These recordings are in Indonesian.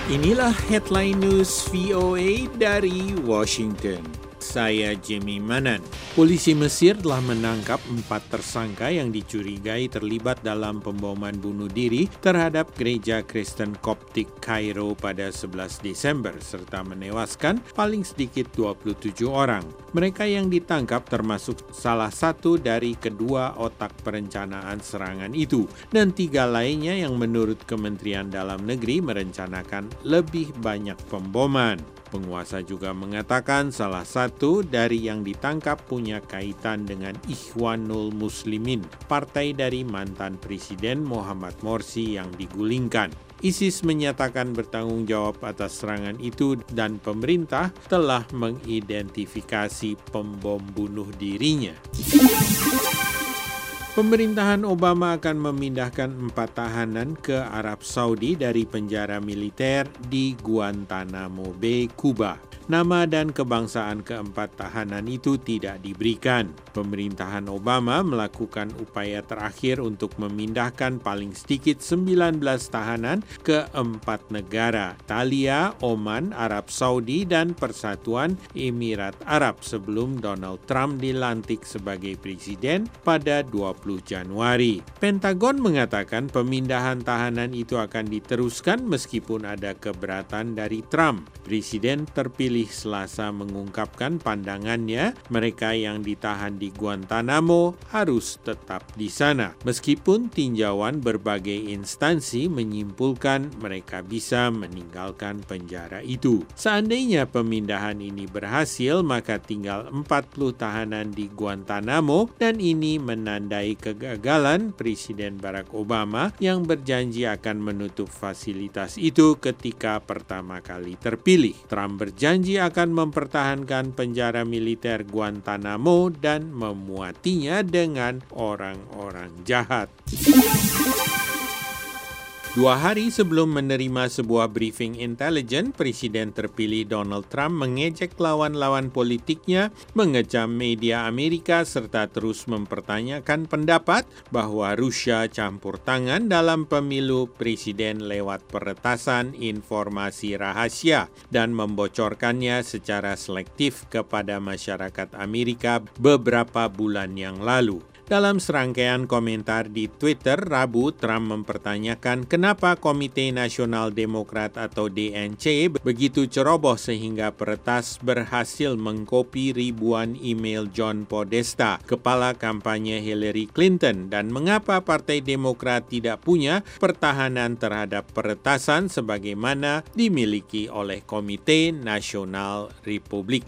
Inilah headline news VOA dari Washington. Saya Jimmy Manan. Polisi Mesir telah menangkap 4 tersangka yang dicurigai terlibat dalam pemboman bunuh diri terhadap gereja Kristen Koptik Kairo pada 11 Desember serta menewaskan paling sedikit 27 orang. Mereka yang ditangkap termasuk salah satu dari kedua otak perencanaan serangan itu dan 3 lainnya yang menurut Kementerian Dalam Negeri merencanakan lebih banyak pemboman. Penguasa juga mengatakan salah satu dari yang ditangkap punya kaitan dengan Ikhwanul Muslimin, partai dari mantan Presiden Muhammad Morsi yang digulingkan. ISIS menyatakan bertanggung jawab atas serangan itu dan pemerintah telah mengidentifikasi pembom bunuh dirinya. Pemerintahan Obama akan memindahkan 4 tahanan ke Arab Saudi dari penjara militer di Guantanamo Bay, Kuba. Nama dan kebangsaan keempat tahanan itu tidak diberikan. Pemerintahan Obama melakukan upaya terakhir untuk memindahkan paling sedikit 19 tahanan ke 4 negara, Italia, Oman, Arab Saudi, dan Persatuan Emirat Arab sebelum Donald Trump dilantik sebagai presiden pada 20 Januari. Pentagon mengatakan pemindahan tahanan itu akan diteruskan meskipun ada keberatan dari Trump. Presiden terpilih Selasa mengungkapkan pandangannya mereka yang ditahan di Guantanamo harus tetap di sana. Meskipun tinjauan berbagai instansi menyimpulkan mereka bisa meninggalkan penjara itu. Seandainya pemindahan ini berhasil, maka tinggal 40 tahanan di Guantanamo dan ini menandai kegagalan Presiden Barack Obama yang berjanji akan menutup fasilitas itu ketika pertama kali terpilih. Trump berjanji akan mempertahankan penjara militer Guantanamo dan memuatinya dengan orang-orang jahat. 2 hari sebelum menerima sebuah briefing intelijen, Presiden terpilih Donald Trump mengejek lawan-lawan politiknya, mengecam media Amerika, serta terus mempertanyakan pendapat bahwa Rusia campur tangan dalam pemilu presiden lewat peretasan informasi rahasia dan membocorkannya secara selektif kepada masyarakat Amerika beberapa bulan yang lalu. Dalam serangkaian komentar di Twitter, Rabu, Trump mempertanyakan kenapa Komite Nasional Demokrat atau DNC begitu ceroboh sehingga peretas berhasil mengkopi ribuan email John Podesta, kepala kampanye Hillary Clinton, dan mengapa Partai Demokrat tidak punya pertahanan terhadap peretasan sebagaimana dimiliki oleh Komite Nasional Republik.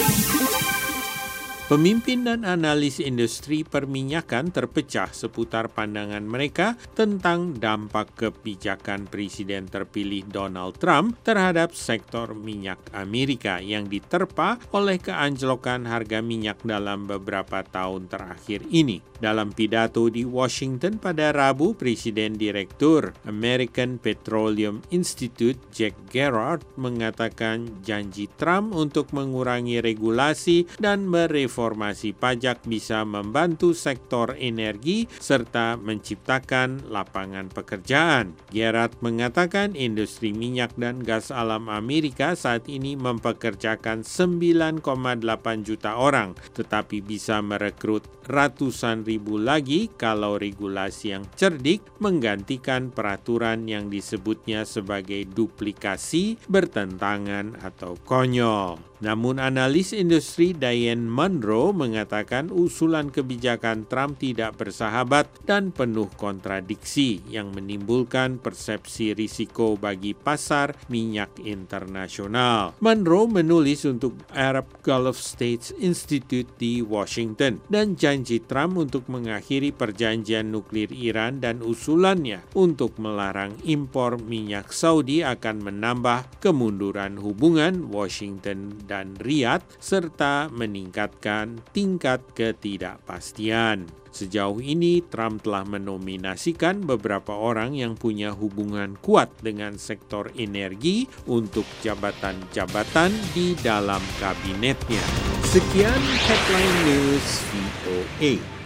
Pemimpin dan analis industri perminyakan terpecah seputar pandangan mereka tentang dampak kebijakan Presiden terpilih Donald Trump terhadap sektor minyak Amerika yang diterpa oleh keanjlokan harga minyak dalam beberapa tahun terakhir ini. Dalam pidato di Washington pada Rabu, Presiden Direktur American Petroleum Institute Jack Gerhardt mengatakan janji Trump untuk mengurangi regulasi dan reformasi pajak bisa membantu sektor energi serta menciptakan lapangan pekerjaan. Gerhardt mengatakan industri minyak dan gas alam Amerika saat ini mempekerjakan 9,8 juta orang, tetapi bisa merekrut ratusan ribu lagi kalau regulasi yang cerdik menggantikan peraturan yang disebutnya sebagai duplikasi, bertentangan atau konyol. Namun analis industri Diane Monroe mengatakan usulan kebijakan Trump tidak bersahabat dan penuh kontradiksi yang menimbulkan persepsi risiko bagi pasar minyak internasional. Monroe menulis untuk Arab Gulf States Institute di Washington dan janji Trump untuk mengakhiri perjanjian nuklir Iran dan usulannya untuk melarang impor minyak Saudi akan menambah kemunduran hubungan Washington dan Riyadh serta meningkatkan tingkat ketidakpastian. Sejauh ini, Trump telah menominasikan beberapa orang yang punya hubungan kuat dengan sektor energi untuk jabatan-jabatan di dalam kabinetnya. Sekian Headline News VOA.